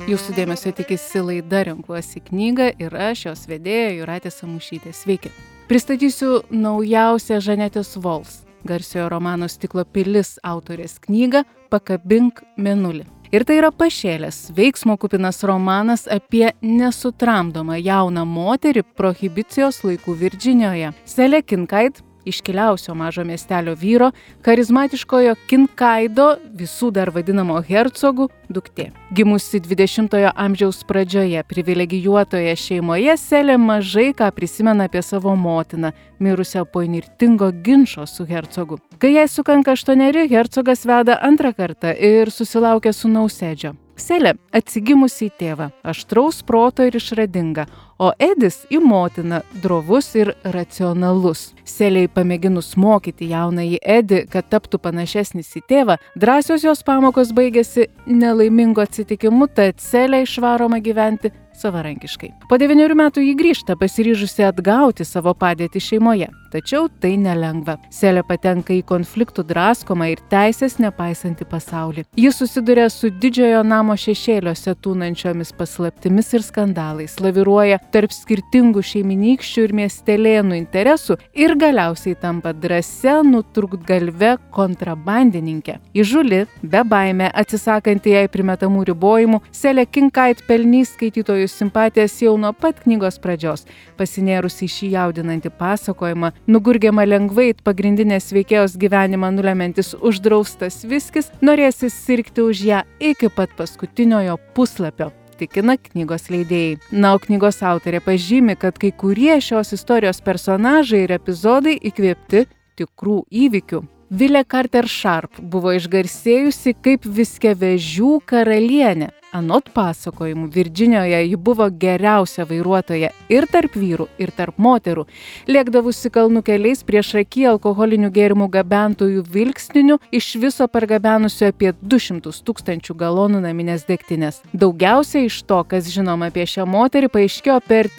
Jūsų dėmesio tikisi laida Renkuosi knygą ir aš, jos vedėja Jūratė Samušytė. Sveiki. Pristatysiu naujausią Žanetės Vols, garsiojo romano Stiklo pilis autorės knygą Pakabink mėnulį. Ir tai yra pašėlęs, veiksmo kupinas romanas apie nesutramdomą jauną moterį prohibicijos laikų Virdžinijoje. Selė Kinkaid, iškiliausio mažo miestelio vyro, charizmatiškojo Kinkaido, visų dar vadinamo hercogų, duktė. Gimusi 20-ojo amžiaus pradžioje privilegijuotoje šeimoje, Selė mažai ką prisimena apie savo motiną, mirusią po įnirtingo ginčo su hercogu. Kai jai sukanka 8, hercogas veda antrą kartą ir susilaukia sūnaus Edžio. Selė atsigimusi į tėvą, aštraus proto ir išradinga, o Edis į motiną, drovus ir racionalus. Selei pamėginus mokyti jaunąjį Edį, kad taptų panašesnis į tėvą, drąsios jos pamokos baigėsi nelaimingu atsitikimu, tad Selė išvaroma gyventi savarankiškai. Po 9 metų ji grįžta, pasiryžusi atgauti savo padėtį šeimoje. Tačiau tai nelengva. Selė patenka į konfliktų draskomą ir teisės nepaisantį pasaulį. Ji susiduria su didžiojo namo šešėliuose tūnančiomis paslaptimis ir skandalais, laviruoja tarp skirtingų šeiminykščių ir miestelėnų interesų ir galiausiai tampa drąsia, nutrūktgalve kontrabandininkė. Įžūli, bebaimė, atsisakanti jai primetamų ribojimų, Selė Kinkaid pelnys skaitytojų simpatijas jau nuo pat knygos pradžios. Pasinėrusi į šį jaudinantį pasakojimą, nugurgiama lengvai pagrindinės veikėjos gyvenimą nulemantis uždraustas viskis, norėsis sirgti už ją iki pat paskutiniojo puslapio, tikina knygos leidėjai. Na, o knygos autorė pažymi, kad kai kurie šios istorijos personažai ir epizodai įkvėpti tikrų įvykių. Vilė Carter Sharp buvo išgarsėjusi kaip viskevežių karalienė. Anot pasakojimų, Virdžinijoje ji buvo geriausia vairuotoja ir tarp vyrų, ir tarp moterų. Lėkdavusi kalnų keliais priešaky alkoholinių gėrimų gabentojų vilkstinių, iš viso pargabenusi apie 200 000 galonų naminės degtinės. Daugiausiai iš to, kas žinoma apie šią moterį, paaiškėjo per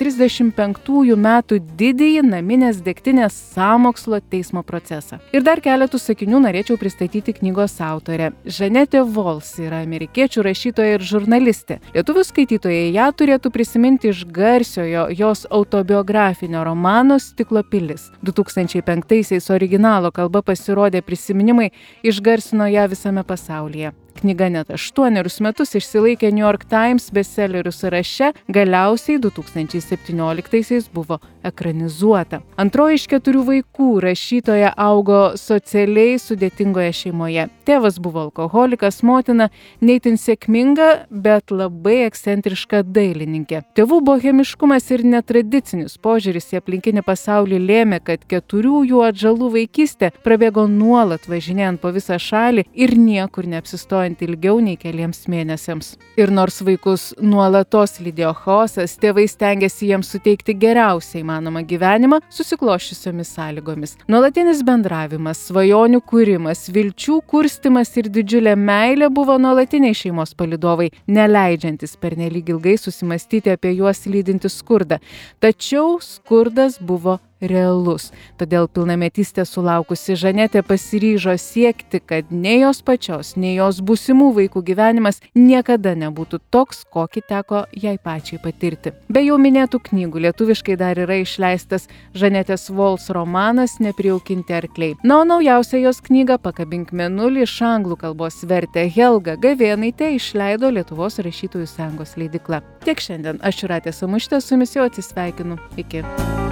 35 metų didįjį naminės degtinės sąmokslo teismo procesą. Ir dar keletų sakinių norėčiau pristatyti knygos autorę. Žanetė Vols yra amerikiečių rašytoja ir žurnalistė. Lietuvių skaitytojai ją turėtų prisiminti iš garsiojo jos autobiografinio romano Stiklo pilis. 2005-aisiais originalo kalba pasirodę prisiminimai išgarsino ją visame pasaulyje. Knyga net 8 metus išsilaikė New York Times bestsellerių sąraše, galiausiai 2017-aisiais buvo ekranizuota. Antroji iš 4 vaikų, rašytoja augo socialiai sudėtingoje šeimoje. Tėvas buvo alkoholikas, motina neitin sėkminga, bet labai ekscentriška dailininkė. Tėvų bohemiškumas ir netradicinis požiūris į aplinkinį pasaulį lėmė, kad 4 jų atžalų vaikystė prabėgo nuolat važinėjant po visą šalį ir niekur neapsistojant ilgiau nei keliems mėnesiams. Ir nors vaikus nuolatos lydėjo chaosas, tėvai stengiasi jiems suteikti geriausiai įmanomą gyvenimą susikloščiusiomis sąlygomis. Nuolatinis bendravimas, svajonių kūrimas, vilčių kurstymas ir didžiulė meilė buvo nuolatiniai šeimos palydovai, neleidžiantis pernelyg ilgai susimastyti apie juos lydintį skurdą. Tačiau skurdas buvo realus. Todėl pilnametystę sulaukusi Žanetė pasiryžo siekti, kad nei jos pačios, nei jos būsimų vaikų gyvenimas niekada nebūtų toks, kokį teko jai pačiai patirti. Be jau minėtų knygų, lietuviškai dar yra išleistas Žanetės Vols romanas Neprijaukinti arkliai. Na, o naujausią jos knygą Pakabink mėnulį iš anglų kalbos vertė Helga Gavėnaitė, išleido Lietuvos rašytojų sąjungos leidykla. Tiek šiandien. Aš Jūratė Samušytė, su jumis jau atsisveikinu. Iki.